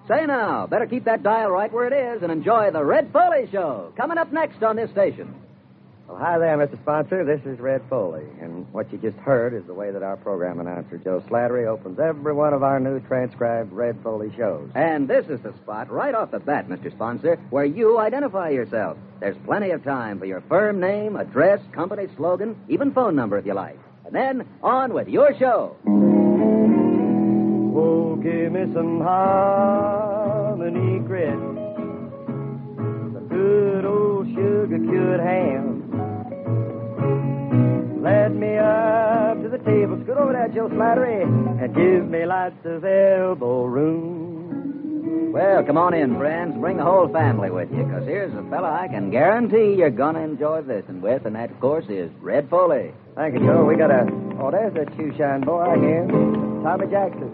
Say now, better keep that dial right where it is and enjoy the Red Foley Show. Coming up next on this station. Well, hi there, Mr. Sponsor. This is Red Foley. And what you just heard is the way that our program announcer, Joe Slattery, opens every one of our new transcribed Red Foley shows. And this is the spot right off the bat, Mr. Sponsor, where you identify yourself. There's plenty of time for your firm name, address, company slogan, even phone number if you like. And then, on with your show. Oh, give me some harmony grit. The good old sugar-cured ham. Let me up to the table. Scoot over there, Joe Slattery, and give me lots of elbow room. Well, come on in, friends. Bring the whole family with you, because here's a fella I can guarantee you're going to enjoy visiting with, and that, of course, is Red Foley. Thank you, Joe. We got a... Oh, there's that shoe-shine boy I hear. Tommy Jackson.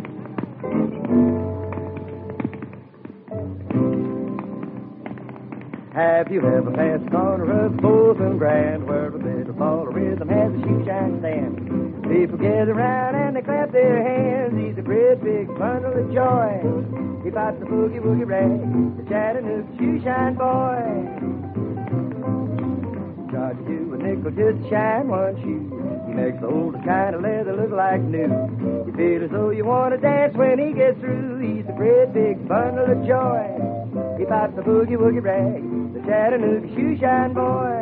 Have you ever passed the corner of 4th and Grand, where a little ball of rhythm has a shoe-shine stand? People gather around and they clap their hands. He's a great big bundle of joy. He pops the boogie-woogie rag, the Chattanooga shoe-shine boy. Charge you a nickel just to shine one shoe. He makes the oldest kind of leather look like new. You feel as though you want to dance when he gets through. He's a great big bundle of joy. He pops the boogie-woogie rag, the Chattanooga shoe-shine boy.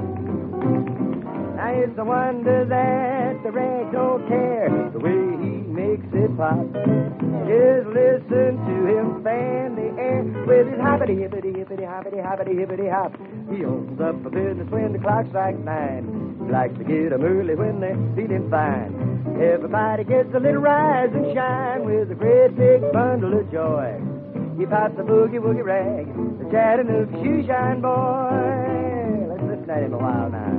Now it's a wonder that the rag don't care the way he makes it pop. Just listen to him fan the air with his hoppity-hippity-hippity-hoppity-hippity-hop. He opens up a business when the clock strikes 9. He likes to get 'em early when they're feeling fine. Everybody gets a little rise and shine with a great big bundle of joy. He pops the boogie-woogie rag, the Chattanooga shoe-shine boy. Let's listen at him a while now.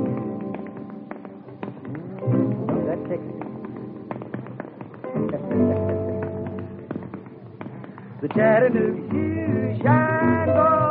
Oh, that's sexy. The Chattanooga shoe-shine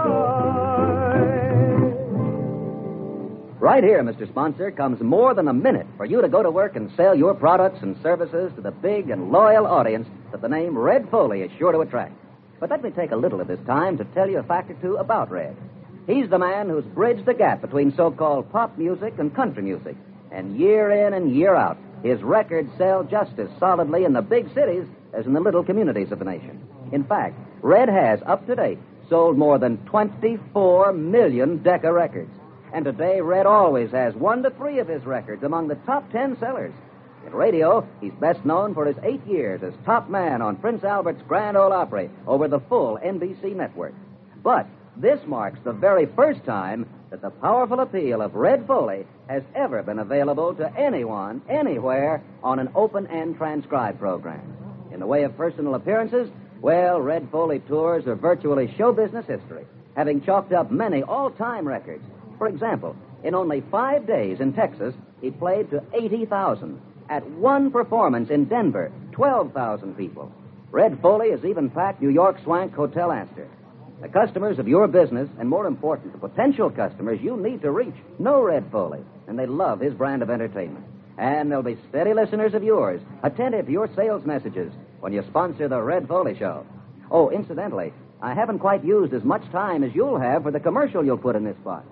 boy. Right here, Mr. Sponsor, comes more than a minute for you to go to work and sell your products and services to the big and loyal audience that the name Red Foley is sure to attract. But let me take a little of this time to tell you a fact or two about Red. He's the man who's bridged the gap between so-called pop music and country music. And year in and year out, his records sell just as solidly in the big cities as in the little communities of the nation. In fact, Red has, up to date, sold more than 24 million Decca records. And today, Red always has 1 to 3 of his records among the top 10 sellers. In radio, he's best known for his 8 years as top man on Prince Albert's Grand Ole Opry over the full NBC network. But this marks the very first time that the powerful appeal of Red Foley has ever been available to anyone, anywhere, on an open-end transcribed program. In the way of personal appearances, well, Red Foley tours are virtually show business history, having chalked up many all-time records. For example, in only 5 days in Texas, he played to 80,000. At one performance in Denver, 12,000 people. Red Foley has even packed New York's Swank Hotel Astor. The customers of your business, and more important, the potential customers you need to reach, know Red Foley, and they love his brand of entertainment. And they'll be steady listeners of yours, attentive to your sales messages when you sponsor the Red Foley Show. Oh, incidentally, I haven't quite used as much time as you'll have for the commercial you'll put in this spot.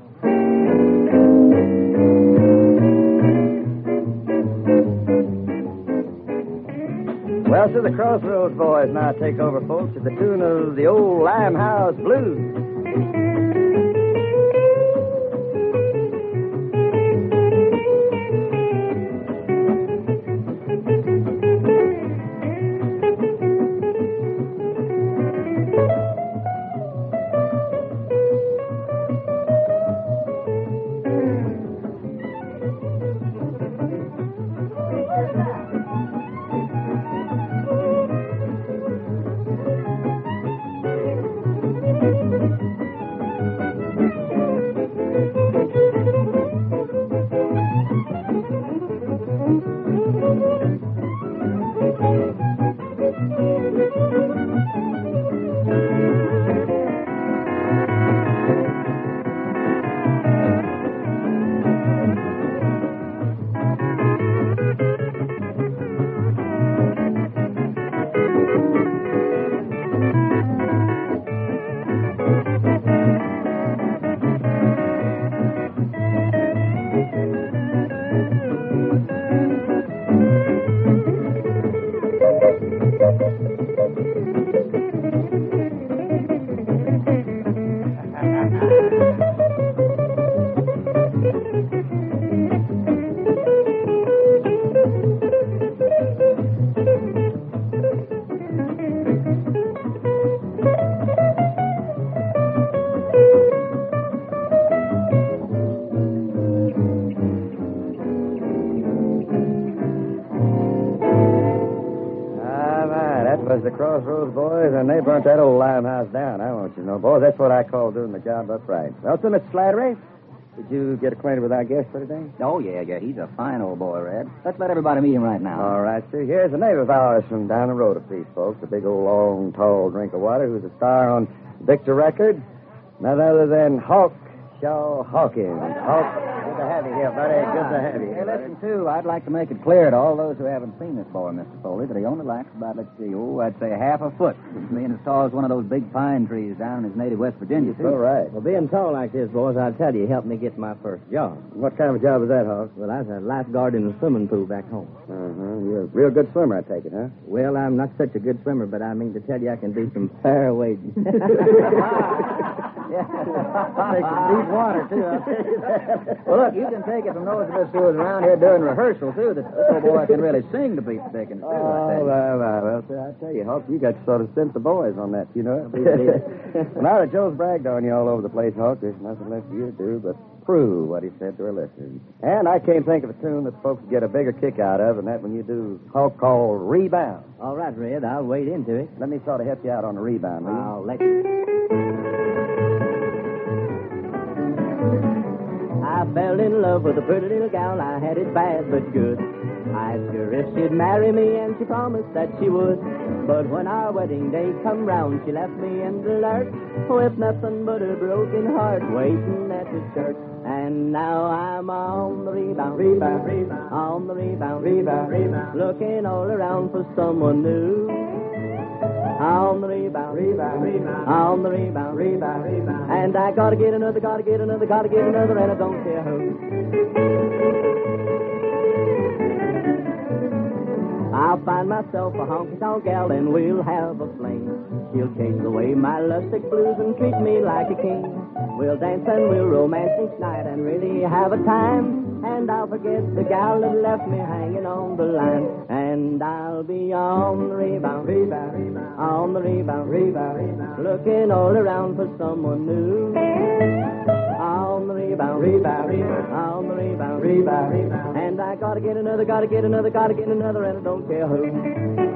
Well, so the Crossroads Boys now take over, folks, to the tune of the old Limehouse Blues. Was the Crossroads boys, and they burnt that old Limehouse down, I want you to know. Boys, that's what I call doing the job upright. Well, so, Mr. Slattery, did you get acquainted with our guest for today? Oh, yeah. He's a fine old boy, Red. Let's let everybody meet him right now. All right, sir. Here's a neighbor of ours from down the road a piece, folks. A big old, long, tall drink of water who's a star on Victor Records. None other than Hawkshaw Hawkins. Hawk, good to have you here, buddy. Good to have you. Hey, listen, too, I'd like to make it clear to all those who haven't seen this boy, Mr. Foley, that he only lacks about, I'd say half a foot. It's being as tall as one of those big pine trees down in his native West Virginia, too. All right. Well, being tall like this, boys, I'll tell you, helped me get my first job. What kind of a job was that, Hawk? Well, I was a lifeguard in a swimming pool back home. You're a real good swimmer, I take it, huh? Well, I'm not such a good swimmer, but I mean to tell you I can do some fair wading. Yeah. Take some deep water, too, I'll tell you that. Well, look, you can take it from those of us who was around here during rehearsal, too, that this old boy can really sing to beat the dickens, too. Well, sir, I tell you, Hawk, you got sort of sense of boys on that, you know. Well, now that Joe's bragged on you all over the place, Hawk, there's nothing left for you to do but prove what he said to our listeners. And I can't think of a tune that folks get a bigger kick out of than that when you do Hawk called Rebound. All right, Red, I'll wade into it. Let me sort of help you out on the rebound, will you? I'll let you. I fell in love with a pretty little gal. I had it bad but good. I asked her if she'd marry me, and she promised that she would. But when our wedding day come round, she left me in the lurch with nothing but a broken heart waiting at the church. And now I'm on the rebound, on the rebound, looking all around for someone new. On the rebound, on the rebound, and I gotta get another, and I don't care who. I'll find myself a honky-tonk gal and we'll have a fling. She'll chase away my lustic blues and treat me like a king. We'll dance and we'll romance each night and really have a time. And I'll forget the gal that left me hanging on the line. And I'll be on the rebound, on the rebound, looking all around for someone new. On the rebound, on the rebound, and I gotta get another, and I don't care who.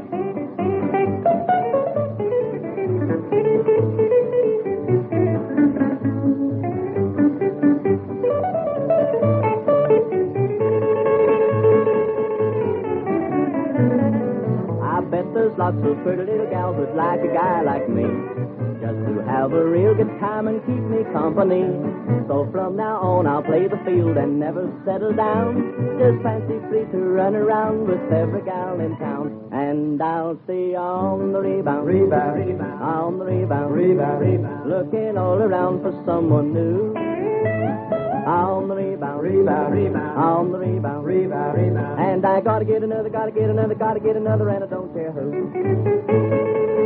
I bet there's lots of pretty little gals that like a guy like me, just to have a real good time and keep me company. So from now on I'll play the field and never settle down. Just fancy free to run around with every gal in town. And I'll stay on the rebound, on the rebound, looking all around for someone new. On the rebound, on the rebound, and I gotta get another, and I don't care who.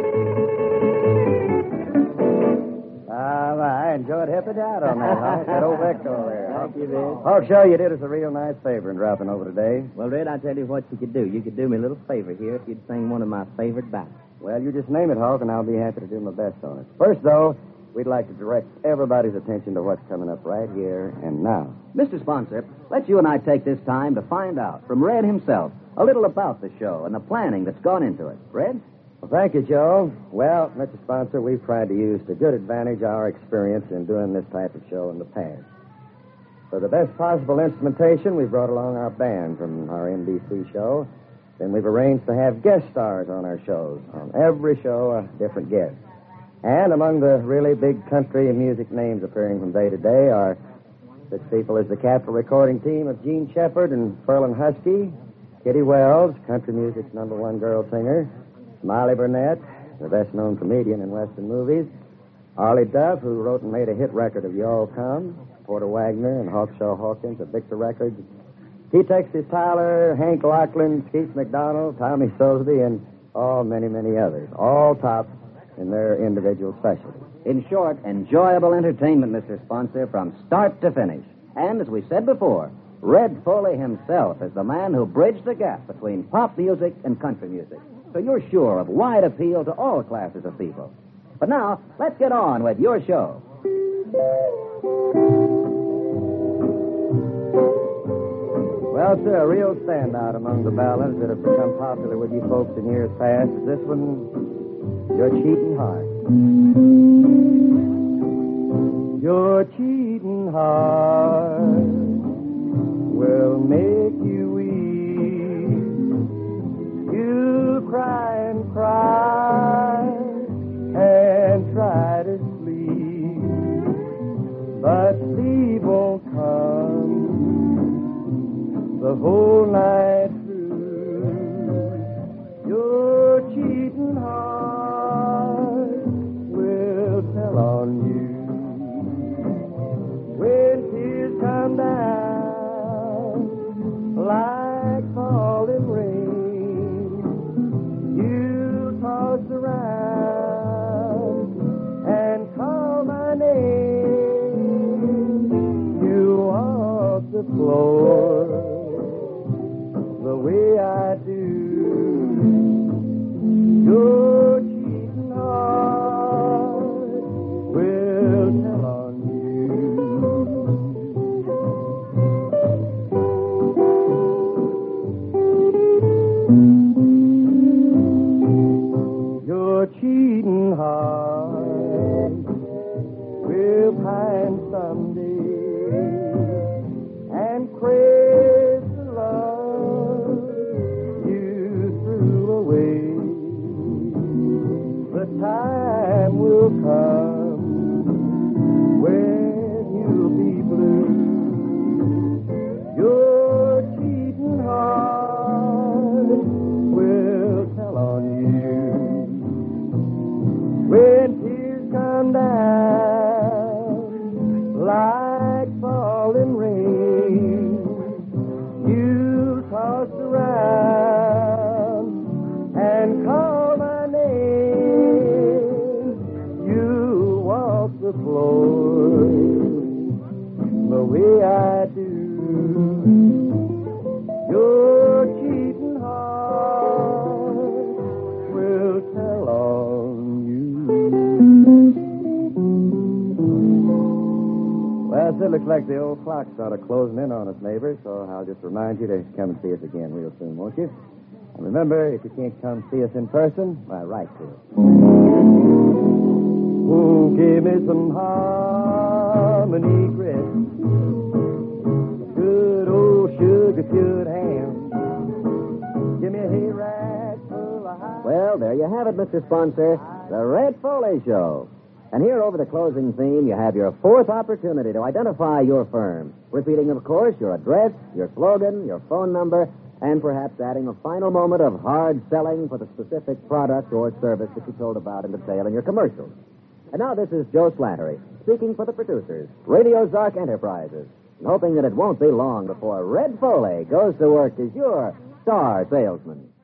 I enjoyed helping you out on that, Hawk. That old echo there. Thank you, Red. Hawkshaw, you did us a real nice favor in dropping over today. Well, Red, I tell you what you could do. You could do me a little favor here if you'd sing one of my favorite ballads. Well, you just name it, Hawk, and I'll be happy to do my best on it. First, though, we'd like to direct everybody's attention to what's coming up right here and now. Mr. Sponsor, let's you and I take this time to find out from Red himself a little about the show and the planning that's gone into it. Red? Well, thank you, Joe. Well, Mr. Sponsor, we've tried to use to good advantage our experience in doing this type of show in the past. For the best possible instrumentation, we brought along our band from our NBC show. Then we've arranged to have guest stars on our shows. On every show, a different guest. And among the really big country and music names appearing from day to day are such people as the Capitol recording team of Gene Shepard and Ferlin Husky, Kitty Wells, country music's #1 girl singer, Molly Burnett, the best-known comedian in Western movies, Arlie Duff, who wrote and made a hit record of You All Come, Porter Wagner and Hawkshaw Hawkins of Victor Records, T. Texas Tyler, Hank Lachlan, Keith McDonald, Tommy Soseby, and Oh, many, many others. All top in their individual specialties. In short, enjoyable entertainment, Mr. Sponsor, from start to finish. And as we said before, Red Foley himself is the man who bridged the gap between pop music and country music. So you're sure of wide appeal to all classes of people. But now, let's get on with your show. Well, sir, a real standout among the ballads that have become popular with you folks in years past is this one, Your Cheating Heart. Your cheating heart will make you weep. You cry and cry and try to sleep, but sleep won't come the whole night through. Your cheating heart will tell on you when tears come down like falling rain. You toss around and call my name. You walk the floor the way I do. Your cheating heart will tell on you. Your cheating heart will pine someday and crave the love you threw away. The time will come when you'll be blue. Your cheating heart will tell on you when tears come down like falling rain. You toss around and call my name. You walk the floor the way I do. Your cheating heart will tell on you. Well, it looks like the old clock's sort of closing in on us, neighbors, so I'll just remind you to come and see us again real soon, won't you? And remember, if you can't come see us in person, why, write to us. Oh, give me some harmony grits. Good old sugar-cured ham. Give me a hay rack full of high... Well, there you have it, Mr. Sponsor, the Red Foley Show. And here over the closing theme, you have your fourth opportunity to identify your firm. Repeating, of course, your address, your slogan, your phone number, and perhaps adding a final moment of hard selling for the specific product or service that you told about in detail in your commercials. And now this is Joe Slattery, speaking for the producers, Radio Zark Enterprises, and hoping that it won't be long before Red Foley goes to work as your star salesman.